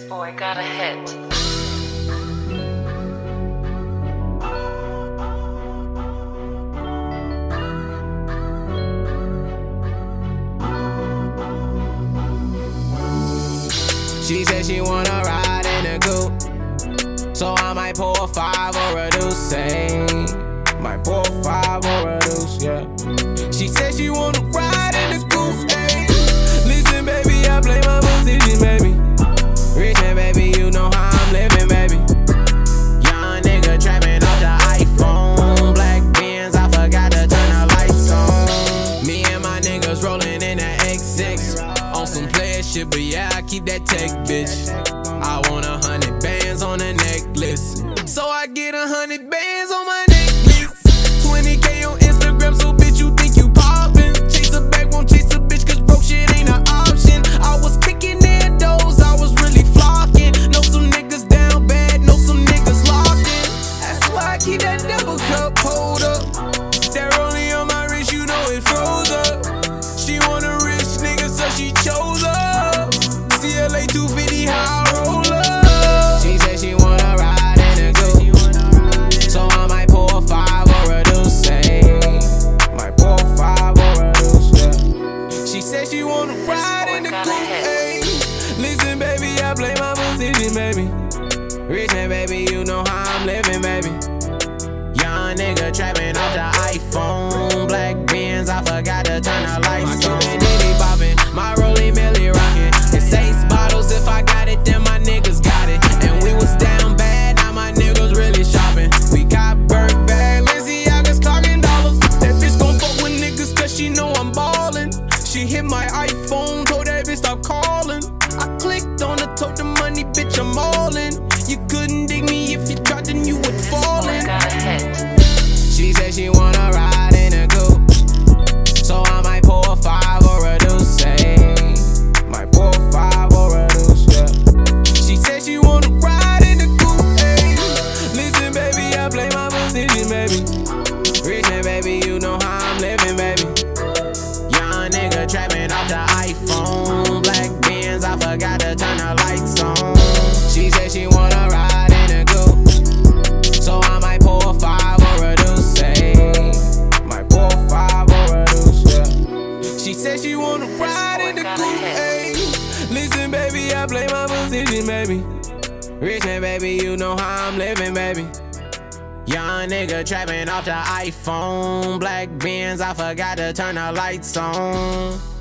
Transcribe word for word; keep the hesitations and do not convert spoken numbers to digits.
boy got a hit. She said she wanna ride in a coupe, so I might pour a five or a deuce, say. Might pour a five or a deuce, yeah. She said she wanna ride in the coupe, ayy. Listen, baby, I play my position, baby. Rich man, baby, you know how I'm living, baby. Young nigga trapping off the iPhone. Black Benz, I forgot to turn the lights on. Me and my niggas rolling in the X six. On some player shit, but yeah, I keep that tech, bitch. I want a hundred bands on a necklace, so I get a hundred bands on my necklace. twenty K on Instagram, so bitch, you think you poppin'. Chase a bag, won't chase a bitch, cause broke shit ain't an option. I was kicking their doors, I was really flocking. Know some niggas down bad, know some niggas locked in. That's why I keep that double cup holder. That rolling on my wrist, you know it froze up. She want a rich nigga, so she chose up. C L A two fifty, how I roll up. She said she wanna ride in a coupe, so I might pour a five or a deuce, say. Might pour a five or a deuce, yeah. She said she wanna ride in the coupe, ayy. Listen, baby, I play my position, baby. Rich man, baby, you know how I'm living, baby. Young nigga trapping off the iPhone. Black Benz, I forgot to turn the lights on. My Diddy poppin', my Rollie Millie rockin'. It's ace bottles, if I got it, then my niggas got it. And we was down bad, now my niggas really shopping. We got Burke bag, Balenciaga's talking dollars. That bitch gon' fuck with niggas cause she know I'm ballin'. She hit my iPhone, told that bitch stop calling. I clicked on her, told the money, bitch, I'm all in. You couldn't dig me if you tried, then you would fall in. She said she wanna ride in a coupe, so I might pour a five or a deuce, say. Might pour a five or a deuce, yeah. She said she wanna ride in the coupe, ayy. Listen, baby, I play my position, baby. Rich man, baby, you know how I'm living, baby. Young nigga trapping off the iPhone. Black Benz, I forgot to turn the lights on. She said she wanna ride in a coupe, so I might pour a five or a deuce, say. Might pour a five or a deuce, yeah. She said she wanna ride in the coupe, ayy. Listen, baby, I play my position, baby. Rich man, baby, you know how I'm living, baby. Young nigga trapping off the iPhone. Black Benz, I forgot to turn the lights on.